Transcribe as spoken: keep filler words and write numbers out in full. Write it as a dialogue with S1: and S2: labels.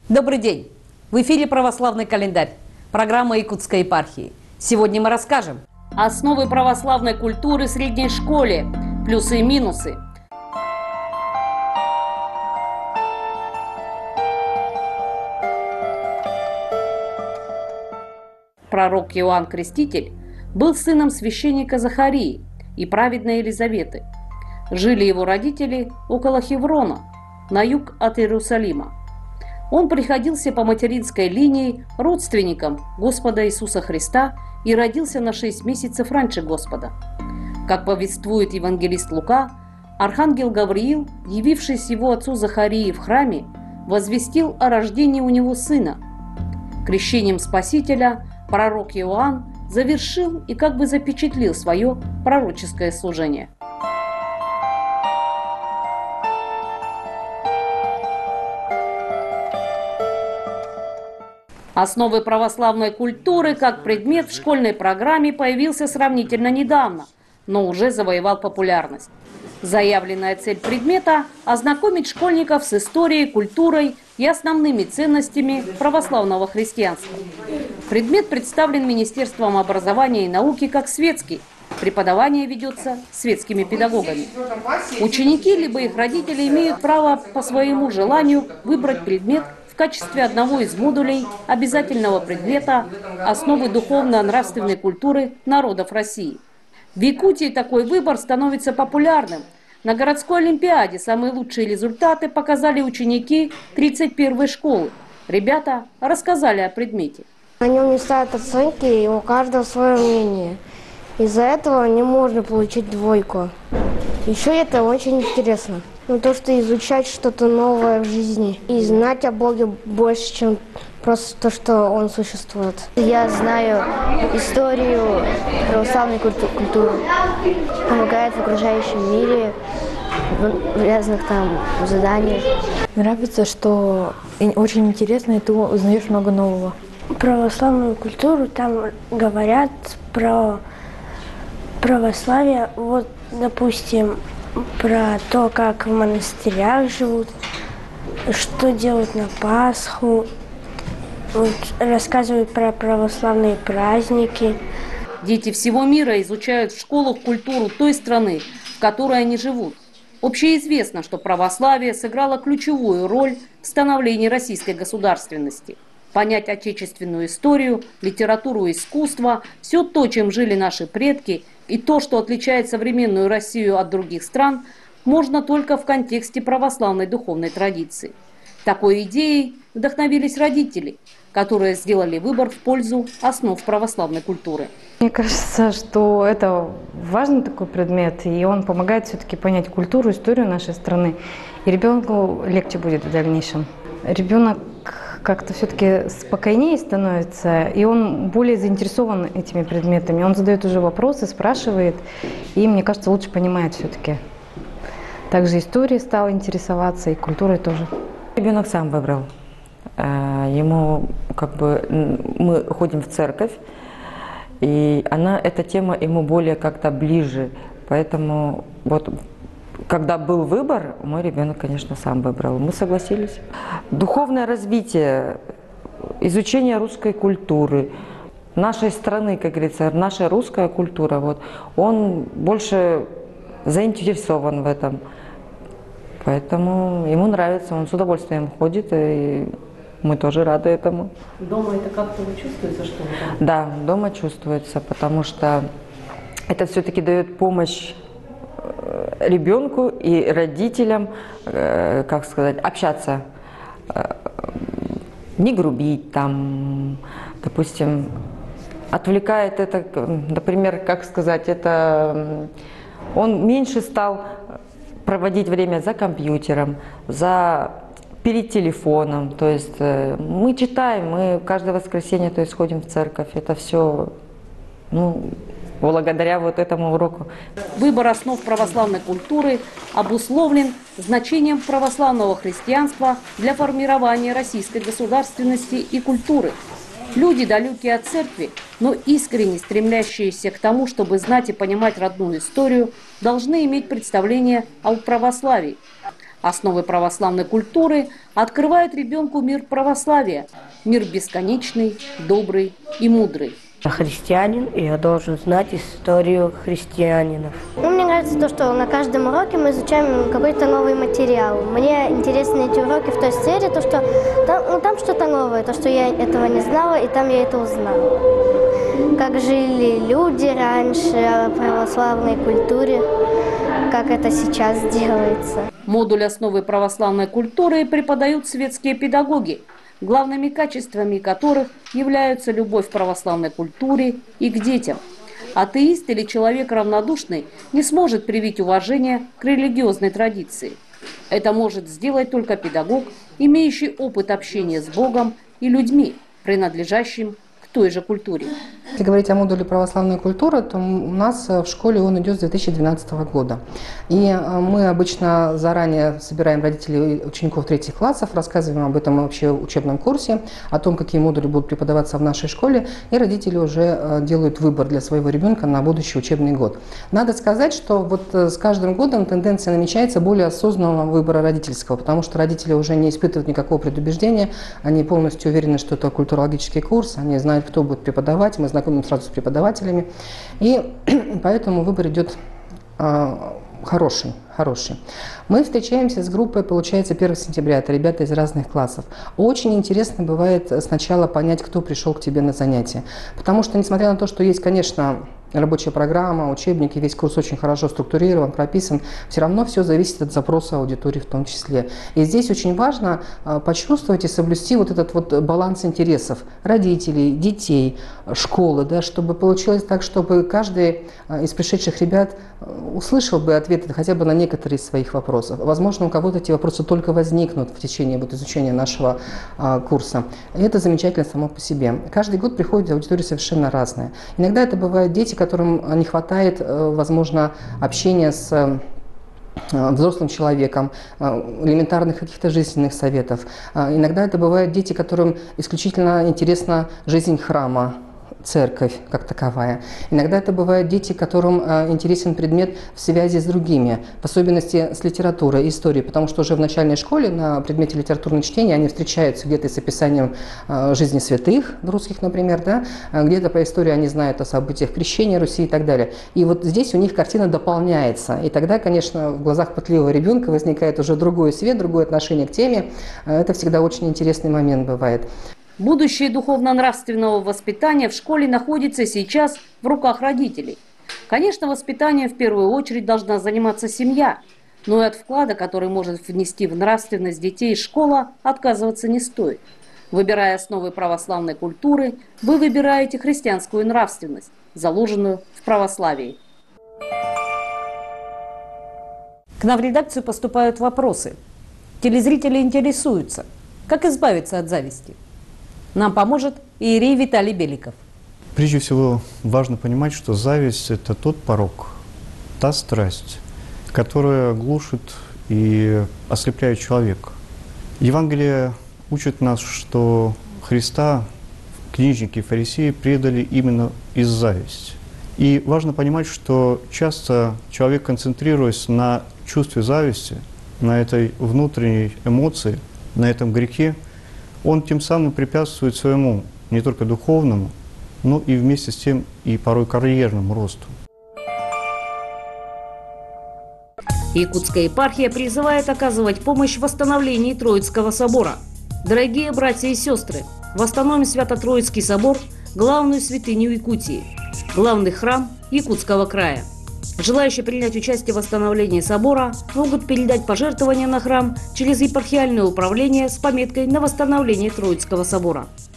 S1: Добрый день! В эфире «Православный календарь», программа Якутской епархии. Сегодня мы расскажем основы православной культуры в средней школе, плюсы и минусы. Пророк Иоанн Креститель был сыном священника Захарии и праведной Елизаветы. Жили его родители около Хеврона, на юг от Иерусалима. Он приходился по материнской линии родственникам Господа Иисуса Христа и родился на шесть месяцев раньше Господа. Как повествует евангелист Лука, архангел Гавриил, явившись его отцу Захарии в храме, возвестил о рождении у него сына. Крещением Спасителя пророк Иоанн завершил и как бы запечатлил свое пророческое служение. Основы православной культуры как предмет в школьной программе появился сравнительно недавно, но уже завоевал популярность. Заявленная цель предмета – ознакомить школьников с историей, культурой и основными ценностями православного христианства. Предмет представлен Министерством образования и науки как светский. Преподавание ведется светскими педагогами. Ученики либо их родители имеют право по своему желанию выбрать предмет в качестве одного из модулей обязательного предмета «Основы духовно-нравственной культуры народов России». В Якутии такой выбор становится популярным. На городской олимпиаде самые лучшие результаты показали ученики тридцать первой школы. Ребята рассказали о предмете.
S2: На нем не ставят оценки, и у каждого свое мнение. Из-за этого не можно получить двойку. Еще это очень интересно. Ну, то, что изучать что-то новое в жизни и знать о Боге больше, чем просто то, что Он существует.
S3: Я знаю историю православной культуры, помогает в окружающем мире, в разных там заданиях.
S4: Нравится, что очень интересно, и ты узнаешь много нового.
S5: Православную культуру там говорят про православие, вот, допустим, про то, как в монастырях живут, что делают на Пасху, вот, рассказывают про православные праздники.
S1: Дети всего мира изучают в школах культуру той страны, в которой они живут. Общеизвестно, что православие сыграло ключевую роль в становлении российской государственности. Понять отечественную историю, литературу и искусство – все то, чем жили наши предки, и то, что отличает современную Россию от других стран, можно только в контексте православной духовной традиции. Такой идеей вдохновились родители, которые сделали выбор в пользу основ православной культуры.
S6: Мне кажется, что это важный такой предмет, и он помогает все-таки понять культуру, историю нашей страны, и ребенку легче будет в дальнейшем. Ребенок как-то все-таки спокойнее становится, и он более заинтересован этими предметами. Он задает уже вопросы, спрашивает, и, мне кажется, лучше понимает все-таки. Также историей стал интересоваться, и культурой тоже.
S7: Ребенок сам выбрал. Ему как бы мы ходим в церковь, и она, эта тема ему более как-то ближе. Поэтому вот когда был выбор, мой ребенок, конечно, сам выбрал. Мы согласились. Духовное развитие, изучение русской культуры, нашей страны, как говорится, наша русская культура, вот, он больше заинтересован в этом. Поэтому ему нравится, он с удовольствием ходит, и мы тоже рады этому.
S1: Дома это как-то чувствуется, что ли?
S7: Да, дома чувствуется, потому что это все-таки дает помощь ребенку и родителям, как сказать, общаться, не грубить там, допустим, отвлекает это, например, как сказать, это он меньше стал проводить время за компьютером, за перед телефоном, то есть мы читаем, мы каждое воскресенье, то есть ходим в церковь, это все, ну, благодаря вот этому уроку.
S1: Выбор основ православной культуры обусловлен значением православного христианства для формирования российской государственности и культуры. Люди, далекие от церкви, но искренне стремящиеся к тому, чтобы знать и понимать родную историю, должны иметь представление о православии. Основы православной культуры открывают ребенку мир православия, мир бесконечный, добрый и мудрый.
S5: Я христианин, и я должен знать историю христианинов.
S2: Ну, мне нравится то, что на каждом уроке мы изучаем какой-то новый материал. Мне интересны эти уроки в той сфере, то, что там, ну, там что-то новое, то, что я этого не знала, и там я это узнала. Как жили люди раньше, о православной культуре, как это сейчас делается.
S1: Модуль «Основы православной культуры» преподают светские педагоги, главными качествами которых являются любовь к православной культуре и к детям. Атеист или человек равнодушный не сможет привить уважение к религиозной традиции. Это может сделать только педагог, имеющий опыт общения с Богом и людьми, принадлежащим к той же культуре.
S8: Если говорить о модуле православной культуры, то у нас в школе он идет с две тысячи двенадцатого года. И мы обычно заранее собираем родителей учеников третьих классов, рассказываем об этом вообще учебном курсе, о том, какие модули будут преподаваться в нашей школе, и родители уже делают выбор для своего ребенка на будущий учебный год. Надо сказать, что вот с каждым годом тенденция намечается более осознанного выбора родительского, потому что родители уже не испытывают никакого предубеждения, они полностью уверены, что это культурологический курс, они знают, кто будет преподавать, мы знакомим сразу с преподавателями, и поэтому выбор идет э, хороший, хороший. Мы встречаемся с группой, получается, первого сентября, это ребята из разных классов. Очень интересно бывает сначала понять, кто пришел к тебе на занятия, потому что, несмотря на то, что есть, конечно, рабочая программа, учебники, весь курс очень хорошо структурирован, прописан, все равно все зависит от запроса аудитории в том числе. И здесь очень важно почувствовать и соблюсти вот этот вот баланс интересов родителей, детей, школы, да, чтобы получилось так, чтобы каждый из пришедших ребят услышал бы ответы хотя бы на некоторые из своих вопросов. Возможно, у кого-то эти вопросы только возникнут в течение вот изучения нашего а, курса. И это замечательно само по себе. Каждый год приходит аудитория совершенно разная. Иногда это бывают дети, которым не хватает, возможно, общения с взрослым человеком, элементарных каких-то жизненных советов. Иногда это бывают дети, которым исключительно интересна жизнь храма, церковь как таковая. Иногда это бывают дети, которым э, интересен предмет в связи с другими, в особенности с литературой, историей, потому что уже в начальной школе на предмете литературного чтения они встречаются где-то с описанием э, жизни святых, русских, например, да? Где-то по истории они знают о событиях крещения Руси и так далее. И вот здесь у них картина дополняется. И тогда, конечно, в глазах пытливого ребенка возникает уже другой свет, другое отношение к теме. Это всегда очень интересный момент бывает.
S1: Будущее духовно-нравственного воспитания в школе находится сейчас в руках родителей. Конечно, воспитанием в первую очередь должна заниматься семья, но и от вклада, который может внести в нравственность детей школа, отказываться не стоит. Выбирая основы православной культуры, вы выбираете христианскую нравственность, заложенную в православии. К нам в редакцию поступают вопросы. Телезрители интересуются, как избавиться от зависти. Нам поможет иерей Виталий Беликов.
S9: Прежде всего, важно понимать, что зависть – это тот порок, та страсть, которая глушит и ослепляет человека. Евангелие учит нас, что Христа книжники и фарисеи предали именно из зависти. И важно понимать, что часто человек, концентрируясь на чувстве зависти, на этой внутренней эмоции, на этом грехе, он тем самым препятствует своему не только духовному, но и вместе с тем и порой карьерному росту.
S1: Якутская епархия призывает оказывать помощь в восстановлении Троицкого собора. Дорогие братья и сестры, восстановим Свято-Троицкий собор, главную святыню Якутии, главный храм Якутского края. Желающие принять участие в восстановлении собора могут передать пожертвования на храм через епархиальное управление с пометкой на восстановление Троицкого собора.